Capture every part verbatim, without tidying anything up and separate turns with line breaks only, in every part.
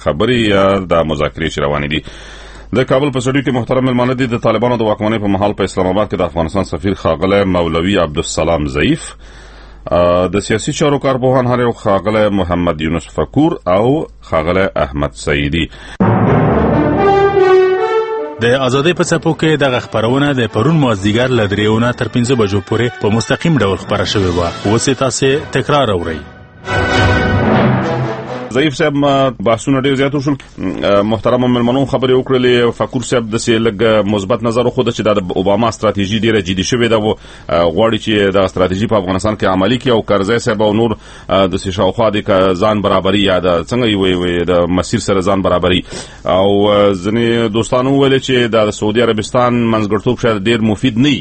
خبرې یا د مذاکرې چې روانې دي. د کابل په سړیو کې محترم ملمانه دي د طالبانو د واکمنۍ په مهال په اسلام آباد کې د افغانستان سفیر ښاغلی مولوي عبدالسلام ضعیف، د سیاسي چارو کارپوهان هر یو ښاغلی محمد یونس فکور او ښاغلی احمد سعیدي.
د ازادۍ په څپو کې دغه خپرونه د پرون مازدیګر له درېو نه تر پنځه بجو پورې په مستقیم ډول خپره شوې وه. اوس یې تاسې تکرار اورئ.
ضعیف صاحب بحثونه ډېر زیات وشول. محترم ملمنو خبرې وکړلې. فکور صاحب داسې لږ مثبت نظر وښوده چې دا د اوباما ستراتیژي ډېره جدي شوې ده او غواړي چې دغه ستراتیژي په افغانستان کې عملي کړي. او کرزی صاحب او نور داسې شاوخوا د ځان برابري یا د څنګه یې وایي د مسیر سره ځان برابري. او ځینې دوستانو وویل چې د سعودي عربستان منځګړیتوب شاید ډېر مفید نه وي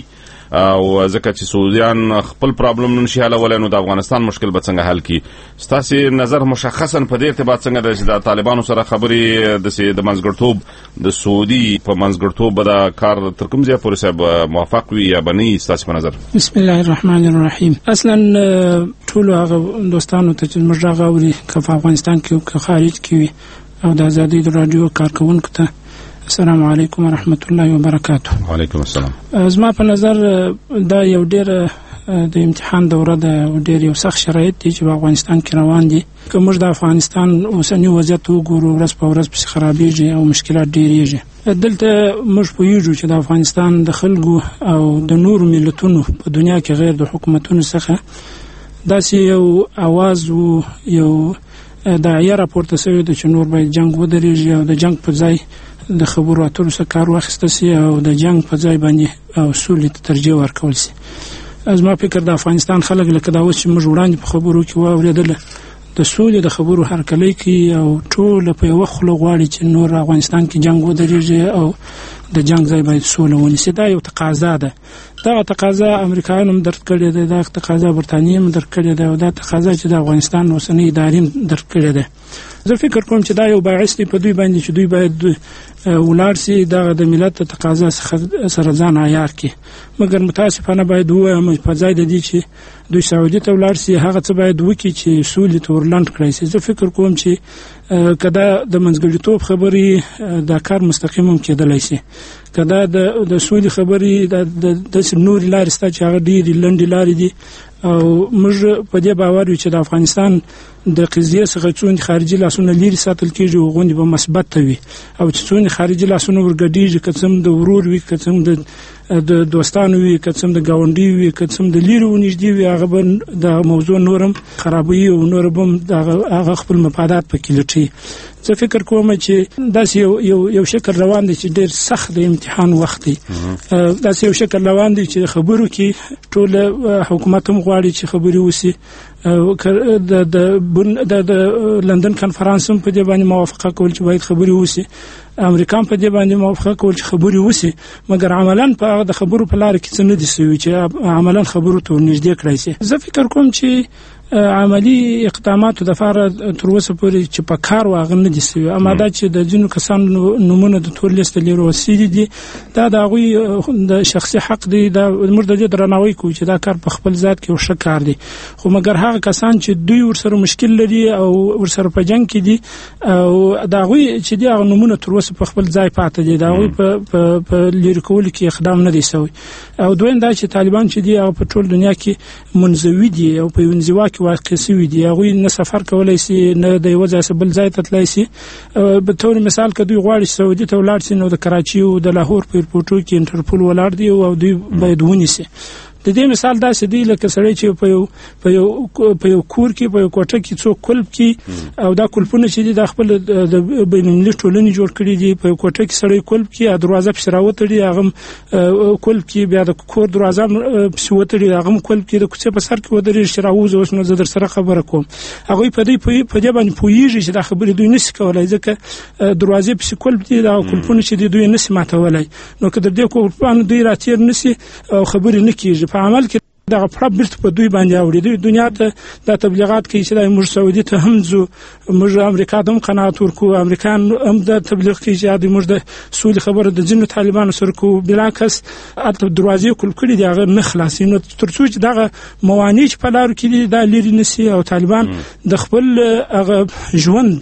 او ځکه چې سعودیان خپل پرابلم نشي حلولی نو د افغانستان مشکل به څنګه حل کړي. ستاسې نظر مشخصا په دې ارتباط څنګه ده چې د طالبانو سره خبرې داسې د منځګړیتوب د سعودي په منځګړیتوب به دا کار تر کوم ځایه پورې صاحب موافق وي یا به نه وي ستاسې په نظر؟
بسم الله الرحمن الرحیم. اصلا ټولو هغه دوستانو ته چې زموږ غږ اوري که په افغانستان کې او که خارج کې وي او د ازادۍ د راډیو کارکوونکو ته السلام علیکم ورحمت الله وبرکاته.
وعلیکم السلام.
زما په نظر دا یو ډېر د امتحان دوره ده او ډېر یو سخت شرایط دي چې په افغانستان کې روان دي. که موږ د افغانستان اوسنی وضعیت وګورو ورځ په ورځ پسې خرابېږي او مشکلات ډېرېږي. دلته موږ پوهېږو چې د افغانستان د خلکو او د نورو ملتونو په دنیا کې غیر د حکومتونو څخه داسې یو اواز و یو داعیه راپورته شوې ده چې نور باید جنګ ودرېږي او د جنګ په ځای د خبرو اترو څخه کار واخیسته سي او د جنګ په ځای باندې او سولې ته ترجیح ورکول سي. زما فکر د افغانستان خلک لکه دا اوس چې موږ وړاندې په خبرو کې واورېدله د سولې د خبرو هرکلی کوي او ټوله په یوه خوله غواړي چې نور افغانستان کې جنګ ودرېږي او د جنګ ځای باید سوله ونیسي. دا یو تقاضا ده. دغه تقاضا امریکایانو هم درک کړې ده، دغه تقاضا برطانیې هم درک کړې ده او دا تقاضا چې د افغانستان اوسنۍ ادارې هم درک کړې ده. زه فکر کوم چې دا یو باعث دی په دوی باندې چې دوی باید ولاړ سي دغه د ملت د تقاضا سره ځان عیار کړي. مګر متاسفانه باید ووایم په ځای د دې چې دوی سعودي ته ولاړ سي هغه څه باید وکړي چې سولې ته ورلنډ کړی سي. زه فکر کوم چې که دا د منځګړیتوب خبرې دا کار مستقیم هم کېدلی سي. که دا د سولې خبرې د داسې نورې لارې شته چې هغه ډېرې لنډې لارې دي او موږ په دې باور یو چې د افغانستان د قضیې څخه څومره خارجي لاسونه لرې ساتل کېږي هغوی به مثبت وي او چې څومره خارجي لاسونه ورګډېږي که څه د ورور وي که څه د د دوستانو وي که څه د ګاونډي وي که څه د لرې ونږدې وي هغه به د موضوع نورم خرابوي او نور به هغه خپل مفادات پکې لټوي. زه فکر کوم چې داسې یو یو یو شکل روان دی چې ډېر سخت د امتحان وخت دی. داسې یو شکل روان دی چې خبرو کې ټول حکومت هم غواړي چې خبرې وسي. د د لندن کنفرانس هم په دې باندې موافقه کول چې باید خبرې وسي. امریکا په دې باندې موافقه کول چې خبرې وسي مګر عملاً په د خبرو په لار کې څه نه دي سوي چې عملاً خبرو ته نږدې کړی سي. زه فکر کوم چې عملی اقداماتو د لپاره تر اوسه پورې چې په کار واغ نه دي سوي. اما دا چې د ځینو کسانو نومونه د تور لیست لري وسیدي دي دا د هغوی د شخصي حق دی. دا موږ د دې درناوی کوو چې دا کار په خپل ذات کې یو ښه کار دی. خو مګر هغه کسان چې دوی ورسره مشکل لري او ورسره په جنګ کې دي او د هغوی چې دي هغه نومونه تر اوسه په خپل ځای پاتې دي. د هغوی په لرې کولو کې اقدام نه دی سوی. او دویم دا چې طالبان چې دي هغه په ټول دنیا کې منزوي دي او په یو انزوا کې واقع سوي دي. هغوی نه سفر کولی سي نه د یوه ځای څخه بل ځای ته تللی سي. په طور مثال که دوی غواړي چې سعودي ته ولاړ سي نو د کراچي او د لاهور په ایرپورټو کې انټرپول ولاړ دي او دوی باید ونیسي. د دې مثال داسې دی لکه سړی چې په یو په یو په یو کور کې په یو کوټه کې څوک کلب کې او دا کلپونه چې دي د خپل د بینالمللي ټولنې جوړ کړي دي. په یو کوټه کې سړی کلب کې دروازه پسې راوتړي هغه کلب کې بیا د کور دروازه پسې وتړي هغه کلب کې د کوڅې په سر کې ودرېږي چې راووځي. اوس نو زه در سره خبره کوم هغوی په دې په دې باندې پوهېږي چې دا خبرې دوی نشي کولی ځکه دروازې پسې کلب دي دا کلپونه چې دي دوی نشي ماتولی. نو که د دې کلپانو دوی راتېر نشي او خبرې نه کېږي په عمل کې دغه پړه بیرته په دوی باندې اوړي. دوی دنیا ته دا تبلیغات کوي چې دا موږ سعودي ته هم ځو موږ امریکا ته هم قناعت ورکوو امریکایان هم دا تبلیغ کوي چې موږ د سولې خبره د ځینو طالبانو سره کوو. بلاکس هلته دروازې کلب کړي دي هغه نه خلاصي. نو تر څو چې دغه موانع چې په لارو کې دي دا لرې نه سي او طالبان د خپل هغه ژوند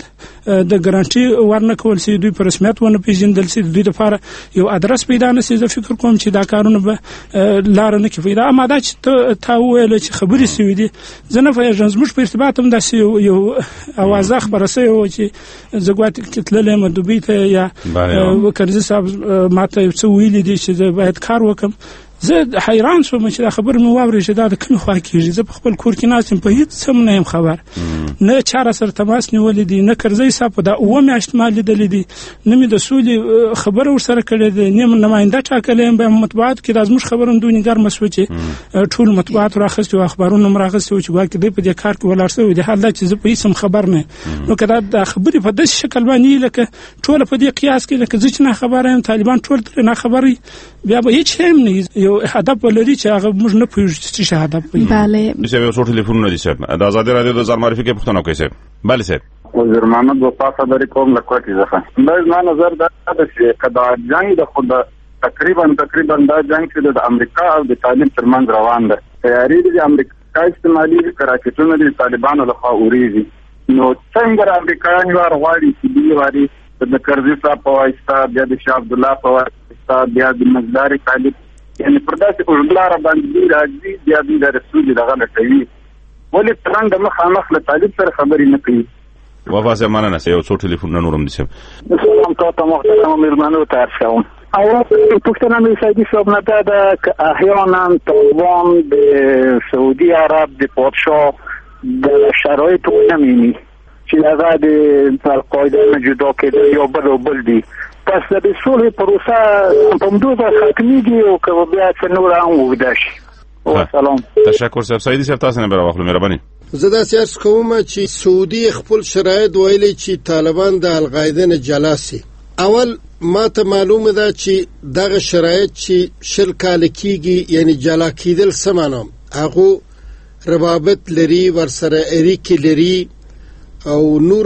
د ګارانټي ورنه کول سي دوی په رسمیت ونه پیژندل سي دوی لپاره یو ادرس پیدا نه سي. زه فکر کوم چې دا کارونه به لار نه کې پیدا. اما دا چې تا ویل چې خبرې سوي دي زه نه پوهېږم زموږ په ارتباط هم داسې یو اوازه خپره سوې وه چې زه ګواتې کې تللی یم دوبۍ ته یا کرزي صاحب ماته یو څه ویلي دي چې زه باید کار وکړم. زه حیران شوم چې دا خبر مې واورېد چې دا د کومې خوا کېږي. زه په خپل کور کې ناست یم په هېڅ څه هم نه یم خبر. نه چا را سره تماس نیولی دی، نه کرزي صاحب په دا اووه میاشتې ما لیدلی دي، نه مې د سولې خبره ورسره کړې ده، نه نماینده ټاکلی یم. بیا مطبوعاتو کې دا زموږ خبره هم دومره ګرمه شوه چې ټول مطبوعات راخیستي وو، اخبارونه هم راغستي وو چې ګواکې دوی په دې کار کې ولاړ شوي دي. حال دا چې زه په هېڅ هم خبر نه یم. نو که دا خبرې په داسې شکل باندې لکه ټوله په دې قیاس کې لکه زه چې ناخبره یم، طالبان ټول ترې ناخبره وي، بیا به هېڅ شی هم نه یو هدف ولري چې هغه موږ نه پوهېږو چې څه هدف وي.
بله صاحب یو څو ټلیفونونه دي صاحب د ازادي راډیو د ځان معرفي کې پوښتنه کوي صاحب. بله صاحب
وزیر محمد وفا خبرې کوم له کوټې څخه. دا زما نظر دا ده چې که دا جنګ د خو د تقریبا تقریبا دا جنګ چې د امریکا او د طالب ترمنځ روان ده، تیاري د امریکا استعمالي راکټونه د طالبانو لخوا اورېږي. نو څنګه امریکایان یو غواړي چې دوی واري د کرزي صاحب په واسطه، بیا د شاه عبدالله په واسطه، بیا د مزدار طالب، یعنی پر داسې اوږدلاره باندې راځي، بیا دوی د رسول دغه لټوي. ولې څرنګه مخامخ له طالب سره خبرې نه کوي؟
وفا صاحب مننه. یو څو ټلیفونونه نور هم دي صاحب.
سلام تاسو محترم میرمنو ته عرض کوم. اول پوښتنه مې سیدي صاحب نه ده ده که احیانا طالبان د سعودي عرب د پادشاه د شرایط نمینی چې هغه د القاعده نه جدا کېدل یا بل او بل دي، پس د صلح پروسه په همدو ځای ختمېږي او که بیا څه نور هم اوږده شي. والسلام.
تشکر صاحب. سعیدي صاحب تاسو نه به راواخلو، مهرباني.
زه داسې عرض کوم چې سعودي خپل شرایط ویلي چې طالبان د القاعده نه جلا سي. اول ما ته معلومه ده چې دغه شرایط چې شل کال کېږي، یعنی جلا کېدل څه معنا؟ هغه روابط لري، ورسره اړیکې لري او نور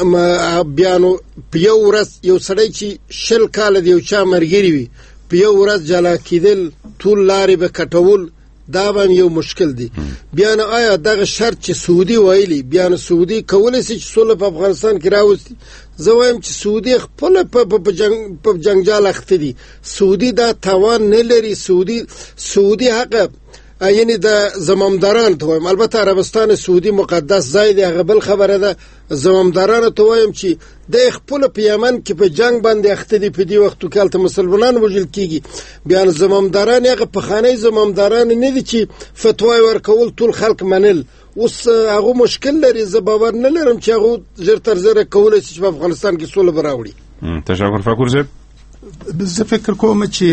بیانو. په یو ورځ یو سړی چې شل کال د یو چا مرګري وي، په یو ورځ جلا کېدل، ټول لارې به کټول، دا به یو مشکل دی. بیا نه آیا دغه شرط چې سعودي ویلي، بیا نه سعودي کولی شي چې سوله په افغانستان کې راوستي؟ زه وایم چې سعودي خپل په جنگ په جنجال اخته دي. سعودي دا توان نه لري. سعودي سعودي حق یعنی د زمامداران ته وایم، البته عربستان سعودي مقدس ځای دی، هغه بل خبره ده. زمامداران ته وایم چې د خپل په یمن کې په جنگ باندې اخته دي، په دې وختو کې هلته مسلمانان وژل کېږي. بیا زمامداران هغه پخواني زمامداران نه دي چې فتوا ورکول ټول خلک منل. اوس هغه مشکل لري. زه باور نه لرم چې هغه زر تر زر کولی شي چې په افغانستان کې سوله براوړي.
تشکر. فاکور صاحب
زه فکر کوم چې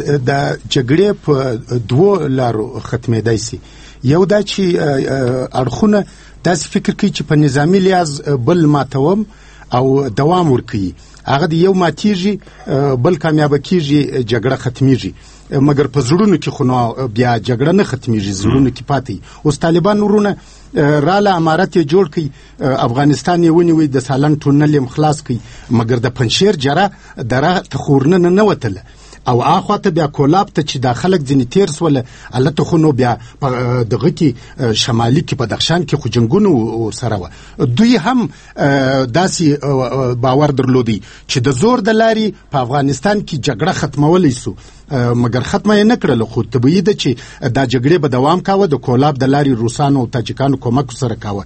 د جګړې په دوه لارو ختمېدای شي. یو دا چې اړخونه داسې فکر کوي چې په نظامی لحاظ بل ماتوم او دوام ورکوي، هغه د یو ماتیږي بل کامیابه کیږي، جګړه ختمیږي. مګر په زړونو کې خو نو بیا جګړه نه ختمیږي، زړونو کې پاتې. اوس طالبان ورونه راله امارت یې جوړ کړي، افغانستان یې ونیوي، د سالنګ ټونل یې خلاص کړي، مګر د پنشیر جره دره ته خورنه نه وتله او اخوا ته بیا کولاب ته چې داخلك ځنې تیر سول الته خو نو بیا دغه کې شمالي کې بدخشان کې خو جنگونه ورسره و. دوی هم داسي باور درلودي چې د زور د لاري په افغانستان کې جګړه ختمولای سو، مګر ختمه یې نکړل. خو طبيعي ده چې دا جګړه به دوام کاوه، د کولاب د لاري روسانو او تاجکانو کومک سره کاوه.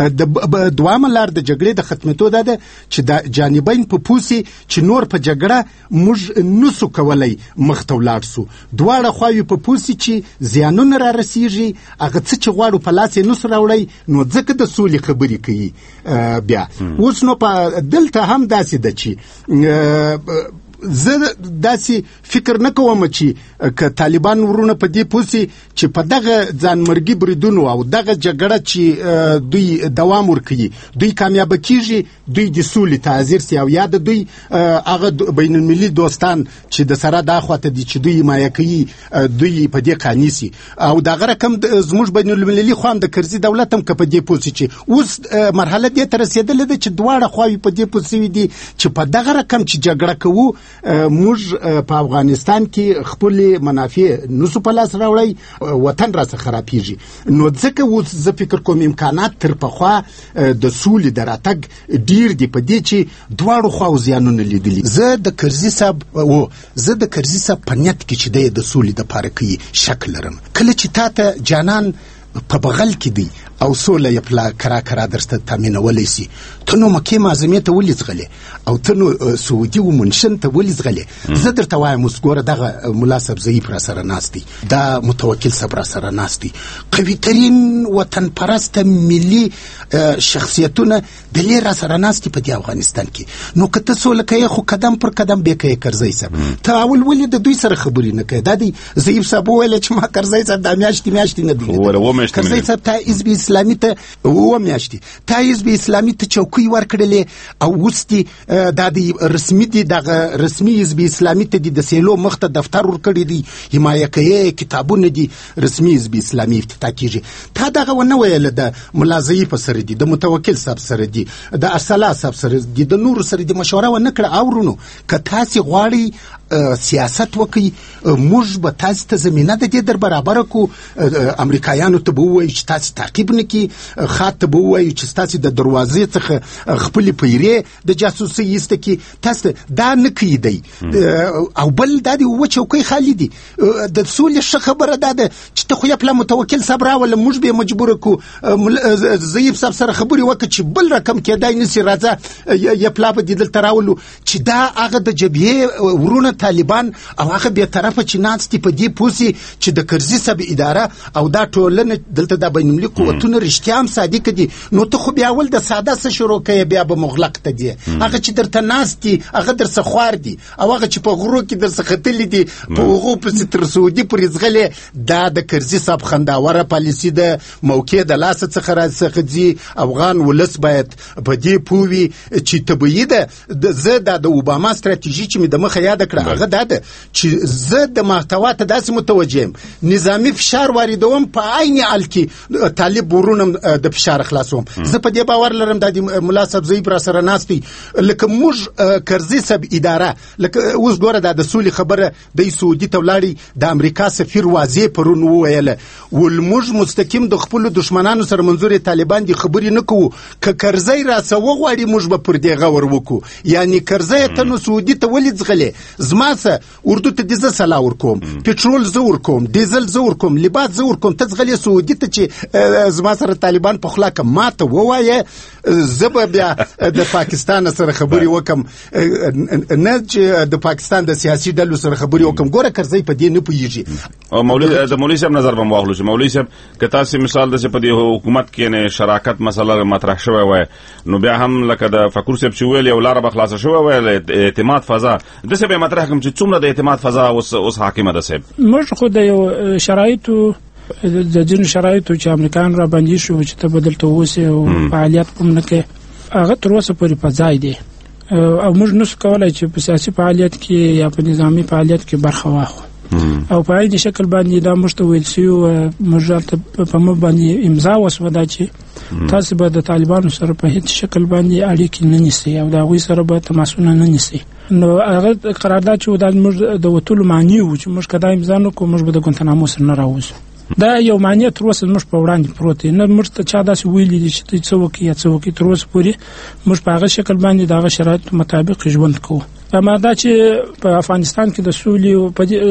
د دوامه لار د جګړې د ختمېدو ده چې د جانبین په پوسی چې نور په جګړه موږ نسو کولای مخته ولاړ سو. دواړه خواوې په پوسی چې زیانونه را رسیږي، هغه څه چې غواړو په لاس یې نسو راوړی، نو ځکه د سولې خبرې کوي. بیا اوس نو په دلته هم داسې ده چې زه داسې فکر نه کوم چې که طالبان ورونه په دې پوسی چې په دغه ځانمرګي بریدونو او دغه جګړه چې دوی دوام ورکوي، دوی کامیاب کیږي، دوی د سولې تعذير سي او یا د دوی هغه بین المللي دوستان چې د سره د اخواته دي چې دوی مایه کوي، دوی په دې قانې سي او دغه رقم زموږ بین المللي خو هم د کرزي دولت هم که په دې پوسی چې اوس مرحله دې ته رسیدلې ده چې دواړه خواوې په دې پوسی دي چې په دغه رقم چې جګړه کوو موږ په افغانستان کې خپل منافع نسو په لاس راوړی، وطن را څخه خرابېږي. نو ځکه اوس زه فکر کوم امکانات تر پخوا د سولې د راتګ ډیر دي په دې چې دواړو خواو زیانونه لیدلي. زه د کرزي صاحب و زه د کرزي صاحب په نیت کې چې دی د سولې دپاره کوي شک لرم. کله چې تا ته جانان په بغل کې دی او سوله یې پلا کرا کرا درسته تامینولی سي، ته نو مکې معظمې ته ولې ځغلې او ته نو سعودي و منشن ته ولې ځغلې؟ زه درته وایم اوس ګوره دغه ملا صاحب ضعیف را سره ناست دی، دا متوکل صاحب را سره ناست دی، قوي ترین وطن پرسته ملي شخصیتونه دلې را سره ناست دي په دې افغانستان کې. نو که ته سوله کوې خو قدم پر قدم بیا کوې کرزی صاحب، ته اول ولې د دوی سره خبرې نه کوې؟ دا دی ضعیف صاحب وویل چې ما کرزی صاحب دا میاشتې میاشتې نه دی کرزی صاحب ته حزب اسلامي ته اوه میاشتې تا حزب اسلامي ته چوکۍ ورکړلې او اوس دې دا د رسمي دي دغه رسمي حزب اسلامي ته د سیلو مخ ته دفتر ورکړی دی، حمایه کوي، کتابونه دي، رسمي حزب اسلامي افتتاح کیږي. تا دغه ونه ویل د ملا ضعیف سره دي، د متوکل صاحب سره دي، د ارسلا صاحب سره دي، د نور سره دي، مشوره ونه کړه. اورونو که تاسې غواړئ سیاست وکړي، موږ به تاسې ته زمینه د دې در برابره کو. امریکایانو ته به ووایو چې تاسې تعقیب نه کړي، خاط ته به ووایو چې تاسې د دروازې څخه خپلې پیرې د جاسوسۍ ایسته کړي، تاسې دا نه کوي دی. او بل دا دی اووه چوکۍ خالي دي. د سولې ښه خبره دا ده چې ته خو یې پلا متوکل صاحب راوله، موږ به یې مجبوره کړو ضعیف صاحب سره خبرې وکړه چې بل رقم کېدای نسي، راځه یې پلا به دې دلته راولو چې دا هغه د جبهې ورونه طالبان او هغه بې طرفه چې ناست دي په دې پوه سي چې د کرزي صاحب اداره او دا ټولنه دلته دا بین المللي قوتونه رښتیا هم صادق دي. نو ته خو بیا اول د ساده څه شروع کوې، بیا به مغلق ته دي. هغه چې درته ناست دي هغه درڅه خوار دي، او هغه چې په غرو کې درڅه ختلي دي په هغو پسې تر سعودي پورې ځغلې. دا د کرزي صاحب خنداوره پالیسي ده، موقع د لاسه څخه راڅخه ځي. افغان ولس باید په دې پوه وي چې طبیعي ده. زه دا د اوباما ستراتیژي چې مې د مخه یاده کړه هغه دا ده چې زه د محتوا ته داسې متوجه یم، نظامي فشار واردوم، په عین حال کې طالب ورونه د فشار خلاصوم. زه په دې باور لرم دا د ملا صاحب ضعیف را سره ناست دی. لکه موږ کرزي صاحب اداره لکه اوس ګوره دا د سولې خبره د سعودي ته ولاړی، د امریکا سفیر واضح پرون وویله ول موږ مستقیم د خپلو دشمنانو سره منظور طالبان دي خبرې نه کوو، که کرزی را څه وغواړي موږ به پر دې غور وکړو. یعنی کرزی ته نو سعودي ته ولې ځغلې؟ زما څه اردو ته دې زه سلا ورکوم، پټرول زه ورکوم، ډیزل زه ورکوم، لباس زه ورکوم، ته ځغلې سعودي ته چې زما سره طالبان په خوله که ما ته ووایه زه به بیا د پاکستان سره خبرې وکم، نه چې د پاکستان د سیاسي ډلو سره خبرې وکم. ګوره کرزی په دې نه پوهېږي.
مولوي د مولوي صاحب نظر به واخلو چې مولوي صاحب که تاسې مثال داسې په دې حکومت کې نه شراکت مسله مطرح شوی وای، نو بیا هم لکه د فکر صاحب چې ویل یو لاره به خلاصه شوی وای، اعتماد فضا داسې به مطرح کوم چې څومره د اعتماد فضا اوس اوس حاکمه ده صاحب.
موږ خو د یو شرایطو د ځینو شرایطو چې امریکایان را باندې شو چې ته به دلته اوسې او فعالیت کوم نه کوې، هغه تر اوسه پورې په ځای دی او موږ نسو کولی چې په سیاسي فعالیت کې یا په نظامي فعالیت کې برخه واخلو. او په عین شکل باندې دا موږ ته ویل سوي، موږ په موږ باندې امضا وسوه ده چې تاسو به د طالبانو سره په هیڅ شکل باندې اړیکې نه نیسئ او د هغوی سره به تماسونه نه نیسئ. نو هغه قرارداد چې دا موږ د وتلو معنی و چې موږ که دا امضا نه کړو موږ به د ګوانتانامو سره نه راوځو. دا یو معنی تر اوسه موږ په وړاندې پروت دی، نه موږ ته چا داسې ویلي دي چې ته څه وکړې یا څه وکړې. تر اوسه پورې موږ په هغه شکل باندې د هغه شرایطو مطابق ژوند کوو. اما دا چې په افغانستان کې د سولې او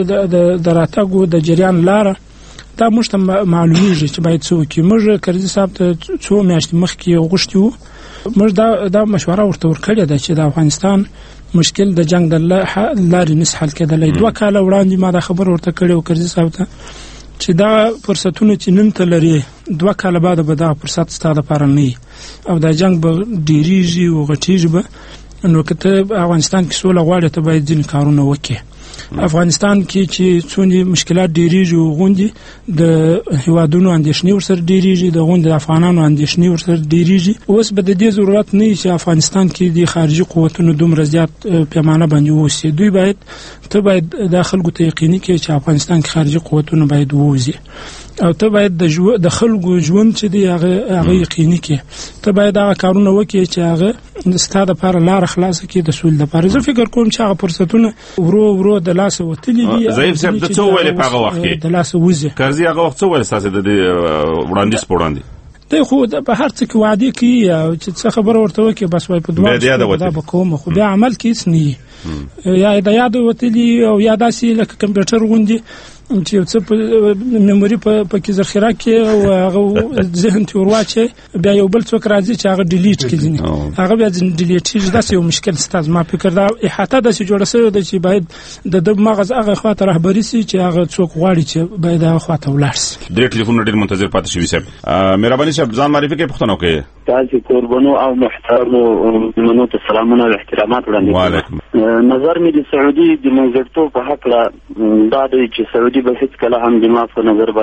د راتګو د جریان لاره دا موږ ته معلومیږي چې باید څه وکړي. موږ کرزي صاحب ته څو میاشتې مخکې غوښتي وو، موږ دا دا مشوره ورته ورکړې ده چې د افغانستان مشکل د جنگ د لارې نس حل کېدلی. دوه کاله وړاندې ما دا خبر ورته کړې و کرزي صاحب ته چې دا فرصتونه چې نن ته لري دوه کاله بعد به دا فرصت ستا دپاره نه وي او دا جنگ به ډېرېږي او غټېږي به. نو که ته افغانستان کې سوله غواړې ته باید ځینې کارونه وکړې. افغانستان کې چې څونه مشکلات ډېرېږي او غوندې د هیوادونو اندېښنې ورسره ډېرېږي، د غوندې د افغانانو اندېښنې ورسره ډېرېږي. اوس به د دې ضرورت نه وي چې افغانستان کې د خارجي قوتونو دومره زیات پیمانه باندې واوسي. دوی باید ته باید دا خلکو ته یقیني کړې چې افغانستان کې خارجي قوتونه باید ووځي او ته باید د جو د خلکو ژوند چې دی هغه هغه یقیني کې ته باید هغه کارونه وکړي چې هغه ستاسو لپاره لار خلاص کړي د سول لپاره. زه فکر کوم چې هغه فرصتونه ورو ورو د لاس وتلي دي.
ضعیف صاحب د څو ویلې په هغه وخت کې
د لاس وځي
کارزي هغه وخت څو ویل ساسه د وړاندې سپوړاندې
ته خو په هر څه کې وعده کوي او چې څه خبر ورته وکي بس وای په دوه دا به کوم خو بیا عمل کې نه یا د یاد وتلی او یا داسې لکه کمپیوټر غوندي چې څه په میموري په کې ذخیره کې او هغه ذهن ته ورواچي بیا یو بل څوک راځي چې هغه ډیلیټ کړي هغه بیا ډیلیټ شي. دا یو مشکل ستاسو ما فکر دا احاطه د څه جوړه شوی د چې باید د د مغز هغه خواته رهبری سي چې هغه څوک غواړي چې باید هغه خواته ولاړ شي. ډېر ټلیفون ډېر منتظر پاتې شوی صاحب. مهرباني صاحب ځان معرفي کې پښتنو کې
تاسو قربانو او محترمو منو ته سلامونه او احترامات وړاندې.
وعلیکم.
نظر مې د سعودي د منځګړتوب په حق دا دی چې سعودي به هیڅ کله هم د ما په نظر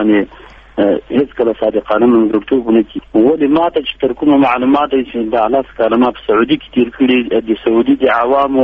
باندې هیڅ کله صادقانه منځګړتوب نه کوي. ولې ماته چې تر کومه معلومات چې د الاس کلمه په سعودي کې تیر کړي د سعودي د عوامو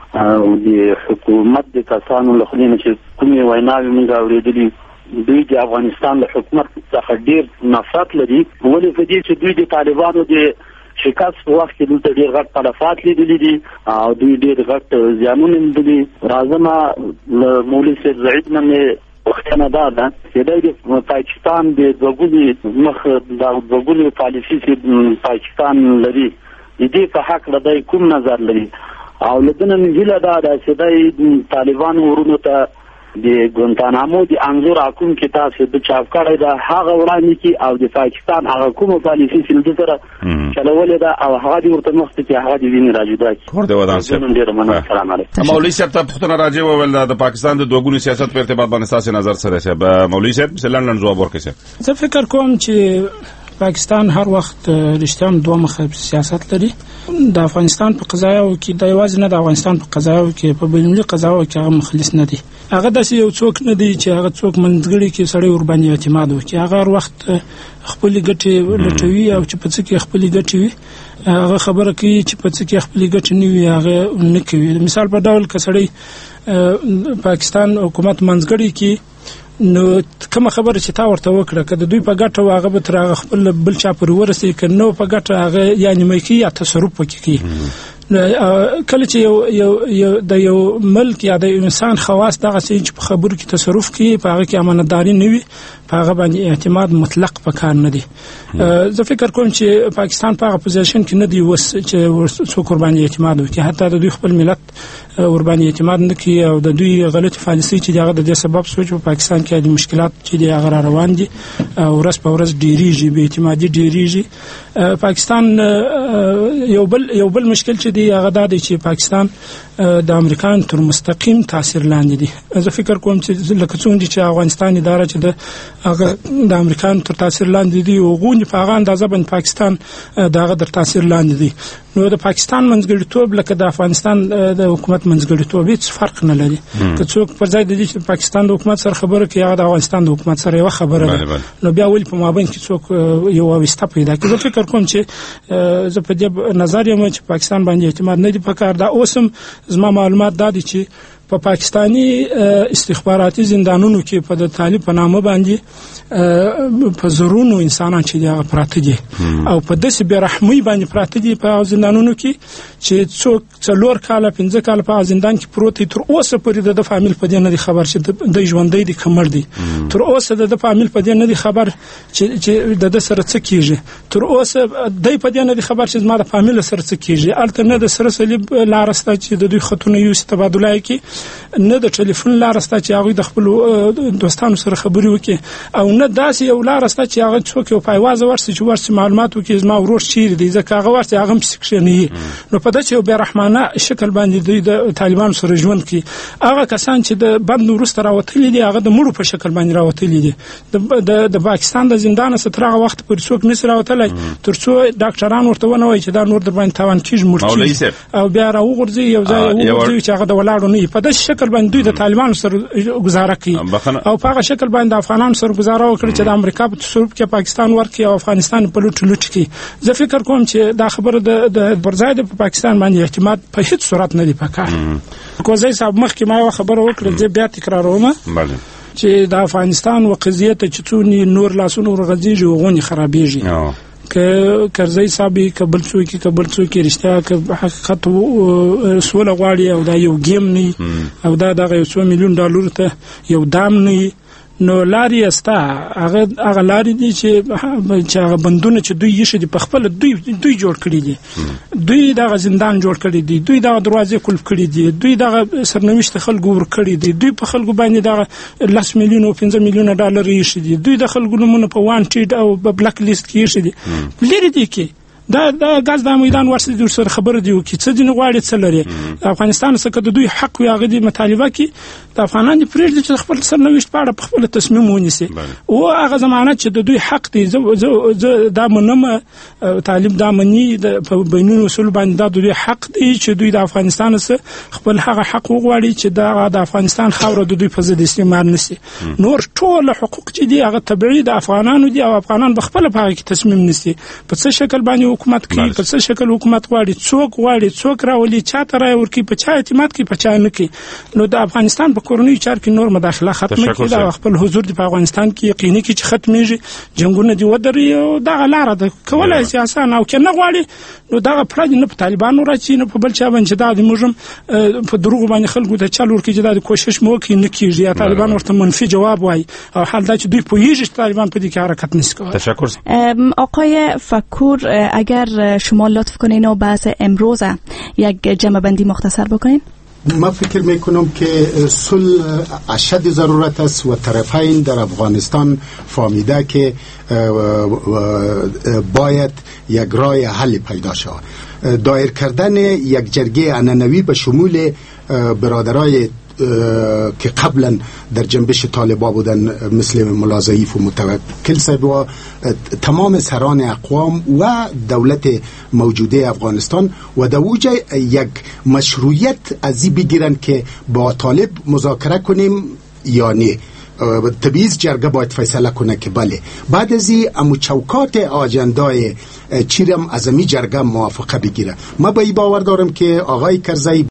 او د حکومت د کسانو له خوا چې کومې ویناوې موږ اورېدلې دوی د افغانستان له حکومت څخه ډیر نفرت لري. ولې په دې چې دوی د طالبانو د شکست په وخت کې دلته ډیر غټ تلفات لیدلي دي او دوی ډیر غټ زیانونه لیدلي. راځم له مولوي سید زعید نه مې وختونه دا ده چې د پاکستان د دوګلي مخ د دوګلي پالیسي چې پاکستان لري د دې په حق لدی کوم نظر لري او لدنه هیله دا ده چې د طالبان ورونو ته د ګونتانامو د انزور حکوم کې تاسو د چاپ کړی دا هغه وړاندې کی او د پاکستان هغه کومه پالیسي چې د سره چلولې ده او هغه د ورته مخ ته هغه د ویني راجودا کی.
ورته ودان صاحب
ډیر مننه. السلام علیکم.
مولوی صاحب ته پښتنه راځي وویل د پاکستان د دوګونی سیاست په ارتباط باندې تاسو نظر سره صاحب. مولوی صاحب سلام جواب ورکړئ صاحب.
زه فکر کوم چې پاکستان هر وخت رښتیا دوه مخه سیاست لري. د افغانستان په قضایاو کې د یوازې نه د افغانستان په قضایاو کې په بینالمللي قضایاو کې هغه مخلص نه دي. هغه داسې یو څوک نه دی چې هغه څوک منځګړی کې سړی ور باندې اعتماد وکړي. هغه هر وخت خپل ګټې لټوي او چې په څه کې خپل ګټې وي هغه خبره کوي چې په څه کې خپل ګټې نه وي هغه نه کوي. مثال په ډول که سړی پاکستان حکومت منځګړی کې نو کوم خبره چې تا ورته وکړه که د دوی په ګټه هغه به تر هغه خپل بل چا پورې ورسي که نو په ګټه هغه یا نیمه کوي یا تصرف پکې کوي. کله چې یو یو یو د یو ملک یا د انسان خواص دغه چې په خبرو کې تصرف کوي په هغه کې امانتداري نه وي په هغه باندې اعتماد مطلق پکار نه دی. زه فکر کوم چې پاکستان په هغه پوزیشن کې نه دی وس چې څوک قرباني اعتماد وکړي. حتی د دوی خپل ملت قرباني اعتماد نه کوي او د دوی غلط پالیسي چې هغه د دې سبب سوچ په پاکستان کې د مشکلات چې دی هغه روان دي او ورځ په ورځ ډیریږي به اعتمادي ډیریږي. پاکستان یو بل یو بل مشکل چې دی هغه دا دی چې پاکستان د امریکایانو تر مستقیم تاثیر لاندې دي. زه فکر کوم چې لکه څنګه چې افغانستان اداره چې د هغه د امریکایانو تر تاثیر لاندې دي او غونډه په هغه اندازه باندې پاکستان دغه در تاثیر لاندې دي. نو د پاکستان منځګړیتوب لکه د افغانستان د حکومت منځګړیتوب هیڅ فرق نه لري. که څوک پر ځای د دې چې پاکستان د حکومت سره خبره کوي هغه د افغانستان د حکومت سره یو خبره ده نو بیا ولې په مابین کې څوک یو واسطه پیدا کوي. زه فکر کوم چې زه په دې نظر یم چې پاکستان باندې اعتماد نه دی پکار. دا اوسم زما معلومات دا دي چې په پاکستانی استخباراتي زندانونو کې په د طالب په نامه باندې په زرونو انسانان چې هغه پراته دي او په داسې بیرحمۍ باندې پراته دي په زندانونو کې چې څوک څلور کاله پنځه کاله په زندان کې پروت دي. تر اوسه پورې د فامیل په دې نه دي خبر چې د ژوندۍ دي کمر دي. تر اوسه د فامیل په دې نه دي خبر چې چې د سره څه کیږي. تر اوسه د په دې نه دي خبر چې زما د فامیل سره څه کیږي. الته نه د سره صلیب لارسته چې د دوی خطونه یو تبادله کوي نه د ټلیفون لارسته چې هغه د خپل دوستانو سره خبري وکړي او نه داسې یو لارسته چې هغه څوک یو پایواز ورسې چې ورسې معلومات وکړي زما ورور چیرې دی ځکه هغه ورسې هغه هم سکشن نه. نو په داسې یو بیرحمانه شکل باندې دوی د طالبانو سره ژوند کوي. هغه کسان چې د بند وروسته راوتلي دي هغه د مړو په شکل باندې راوتلي دي. د د پاکستان د زندان څخه تر هغه وخت پورې څوک نشي راوتلی تر څو ډاکټران ورته ونه وایي چې دا نور در باندې تاوان کیږي مړ او بیا راوغورځي یو ځای وغورځي چې هغه د ولاړو نه په داسې شکل باندې دوی د طالبانو سره گزاره کوي او په هغه شکل باندې د افغانانو سره گزاره وکړي چې د امریکا په تصرف کې پاکستان ورکړي او افغانستان په لوټ لوټ کې. زه فکر کوم چې دا خبره د برځای د پاکستان باندې اعتماد په هیڅ صورت نه دی پکار. کوزای صاحب مخکې ما یو خبره وکړه زه بیا تکراروم چې د افغانستان و قضیه ته چې څونی نور لاسونو ورغځيږي او غوني خرابېږي که کرزی صاحب کبل څوک کبل څوک رښتیا که حقیقت سوله غواړي او دا یو گیم نه او دا دغه یو څو میلیون ډالر ته یو دام نه نو لاري استا هغه هغه لاري دي چې چې هغه بندونه چې دوی یې شدي په خپل دوی دوی جوړ کړی دي دوی دغه زندان جوړ کړی دي دوی دغه دروازې کلف کړی دي دوی دغه سرنوشت خلکو ور کړی دي دوی په خلکو باندې دغه لاس میلیون او پنځه میلیون ډالر یې شدي دوی د خلکو نمونه په وانټډ او په بلاک لیست کې شدي لري دي کې دا دا غاز د میدان ورسې د سر خبر دی چې څه دین غواړي څه لري افغانستان څخه د دوی حق وي هغه د مطالبه کې د افغانان د پریږدي چې خپل سرنوشت په اړه خپل تصمیم ونیسي او هغه ضمانت چې د دوی حق دی زه دا منم طالب دا منی د بینون اصول باندې د دوی حق دی چې دوی د افغانستان سره خپل هغه حق وغواړي چې دا د افغانستان خاور د دوی په ضد استعمال نشي نور ټول حقوق چې دی هغه طبيعي د افغانانو دی او افغانان په خپل په کې تصمیم نشي په څه شکل باندې حکومت کوي په څه شکل حکومت غواړي څوک غواړي څوک راولي چاته راي ورکی په چا اعتماد کوي په چا نه کوي نو د افغانستان په کورنۍ چار کې نور مداخله ختمه کړي دا خپل حضور د افغانستان کې یقیني کې چې ختميږي جنگونه دی ودري او دا لار ده کولای سیاست او کنه غواړي نو دا پرځ نه په طالبانو راځي نه په بل چا باندې دا د موږ په دروغ باندې خلکو ته چالو ورکی چې دا کوشش مو کوي نه کیږي طالبان ورته منفي جواب وایي او حال دا چې دوی پوهیږي طالبان په دې کې حرکت نشي
تشکر آقای فکور اگر شما لطف کنین و بحث امروز یک جمع بندی مختصر بکنین.
ما فکر میکنم که صلح اشد ضرورت است و طرفین در افغانستان فهمیده که باید یک راه حل پیدا شود. دایر کردن یک جرگه عنعنوی به شمول برادرای که قبلا در جنبش طالبا بودن مثل ملا ضعیف و متوکل صاحب و تمام سران اقوام و دولت موجوده افغانستان و در اوج یک مشروعیت از این بگیرن که با طالب مذاکره کنیم یا نه. طبیعی جرگه باید فیصله کنه که بله بعد از این امو چوکات آجندای چیرم از امی جرگه موافقه بگیره. ما با این باور دارم که آقای کرزی